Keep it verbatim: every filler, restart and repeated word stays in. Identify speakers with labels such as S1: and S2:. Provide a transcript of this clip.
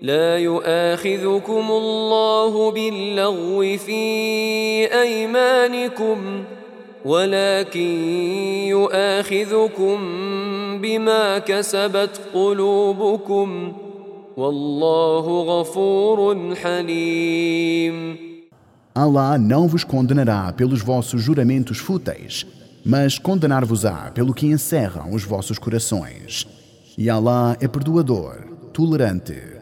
S1: لا يؤاخذكم الله باللغو في أيمانكم ولكن يؤاخذكم بما كسبت قلوبكم والله غفور حليم.
S2: Allah não vos condenará pelos vossos juramentos fúteis, mas condenar-vos-á pelo que encerram os vossos corações. E Allah é perdoador, tolerante.